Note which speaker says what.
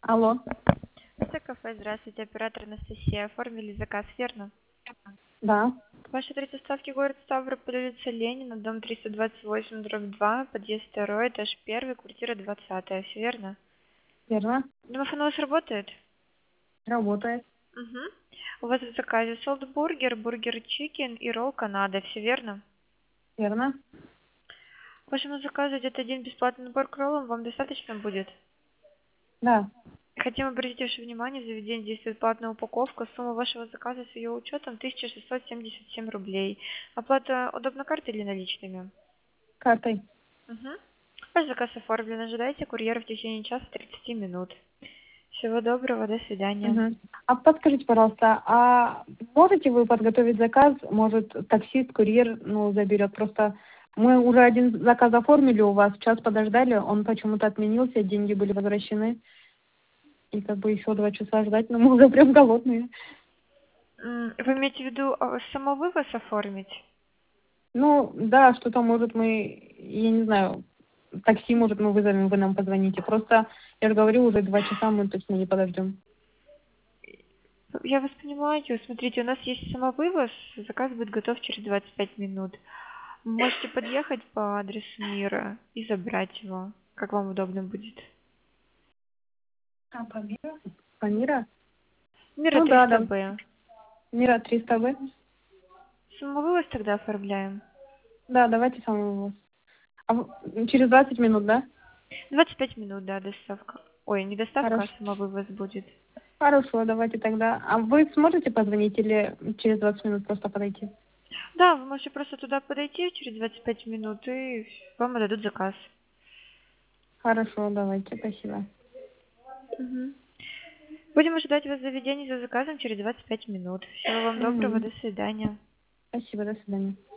Speaker 1: Алло.
Speaker 2: Кафе, здравствуйте, оператор Анастасия. Оформили заказ, верно?
Speaker 1: Да,
Speaker 2: Ваш адрес доставки город Ставрополь, улица Ленина, дом 328, дробь 2, подъезд 2, этаж 1, квартира 20. Все верно?
Speaker 1: верно.
Speaker 2: Домофон у вас работает?
Speaker 1: Работает.
Speaker 2: Угу. У вас в заказе солдбургер, бургер чикен и ролл Канада. Все верно?
Speaker 1: Верно.
Speaker 2: К вашему заказу идет один бесплатный набор к роллам. Вам достаточно будет?
Speaker 1: Да.
Speaker 2: Хотим обратить ваше внимание, в заведении действует платная упаковка. Сумма вашего заказа с ее учетом 1677 рублей. Оплата удобно картой или наличными?
Speaker 1: Картой.
Speaker 2: Угу. Ваш заказ оформлен. Ожидайте курьера в течение часа 30 минут. Всего доброго, до свидания.
Speaker 1: Мгм. А подскажите, пожалуйста, а можете вы подготовить заказ? Может, таксист, курьер, заберет? Просто мы уже один заказ оформили у вас, час подождали, он почему-то отменился, деньги были возвращены. И как бы еще 2 часа ждать, но мы уже прям голодные.
Speaker 2: Вы имеете в виду самовывоз оформить?
Speaker 1: Ну, да, что-то может мы, я не знаю, такси, может, мы вызовем, вы нам позвоните. Просто, я же говорю, уже 2 часа мы точно не подождем.
Speaker 2: Я вас понимаю. Смотрите, у нас есть самовывоз. Заказ будет готов через 25 минут. Вы можете подъехать по адресу Мира и забрать его, как вам удобно будет.
Speaker 1: А, Памира? Памира?
Speaker 2: Мира
Speaker 1: Ну да, да.
Speaker 2: 300Б.
Speaker 1: Мира 300В.
Speaker 2: Самовывоз тогда оформляем.
Speaker 1: Да, давайте самого. Через 20 минут, да?
Speaker 2: 25 минут, да, доставка. Ой, не доставка,
Speaker 1: Хорошо.
Speaker 2: а самовывоз будет.
Speaker 1: Хорошо, давайте тогда. А вы сможете позвонить или через 20 минут просто подойти?
Speaker 2: Да, вы можете просто туда подойти через 25 минут, и вам отдадут заказ.
Speaker 1: Хорошо, давайте, спасибо.
Speaker 2: Мгм. Будем ожидать вас в заведении за заказом через 25 минут. Всего вам доброго,
Speaker 1: Угу.
Speaker 2: до свидания.
Speaker 1: Спасибо, до свидания.